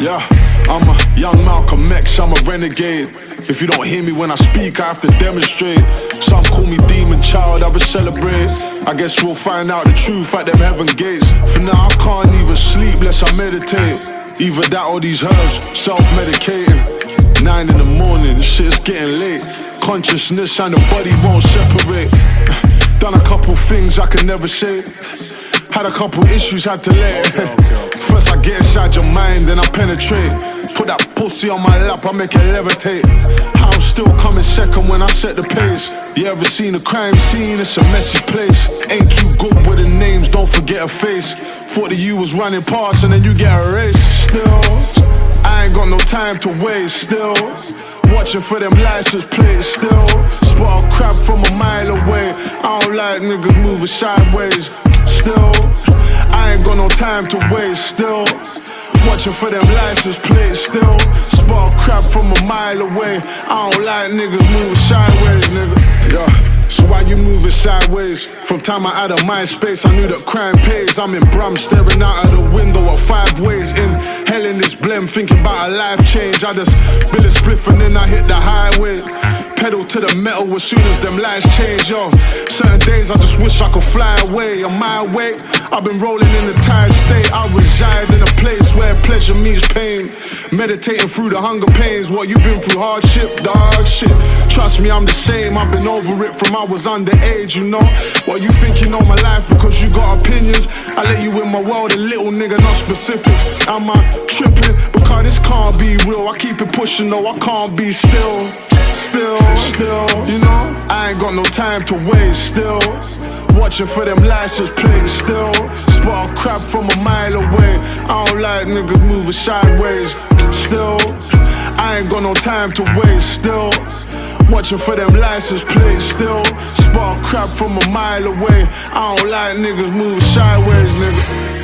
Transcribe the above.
Yeah, I'm a young Malcolm X, I'm a renegade. If you don't hear me when I speak, I have to demonstrate. Some call me demon child, others celebrate. I guess we'll find out the truth at them heaven gates. For now I can't even sleep lest I meditate. Either that or these herbs, self-medicating. 9 in the morning, this shit's getting late. Consciousness and the body won't separate. Done a couple things I can never say. Had a couple issues, had to let it. First I get inside your mind, then I penetrate. Put that pussy on my lap, I make it levitate. I'm still coming second when I set the pace. You ever seen a crime scene? It's a messy place. Ain't too good with the names, don't forget a face. Thought that you was running past and then you get erased. Still, I ain't got no time to waste. Still, watching for them license plates. Still, spot a crab from a mile away. I don't like niggas moving sideways. Still, I ain't got no time to waste. Still, watching for them license plates. Still, spot a crab from a mile away. I don't like niggas moving sideways, nigga. Yeah, so why you moving sideways? From time I had a mind space, I knew that crime pays. I'm in Brum, staring out of the window at 5 ways. In hell in this blem, thinking about a life change. I just bill a spliff and then I hit the highway. Pedal to the metal as soon as them lights change, yo. Certain days I just wish I could fly away. On my way, I've been rolling in a tired state. I reside in a place where pleasure meets pain. Meditating through the hunger pains. What you been through, hardship, dog, shit. Trust me, I'm the same. I've been over it from I was underage, you know. What you think you know my life because you got opinions? I let you in my world, a little nigga, not specifics. Am I tripping? Because this can't be real. I keep it pushing though, I can't be still, you know. I ain't got no time to waste. Still, watching for them license plates. Still, spot a crab from a mile away. I don't like niggas moving sideways. Still, I ain't got no time to waste. Still, watching for them license plates. Still, spot a crab from a mile away. I don't like niggas moving sideways, nigga.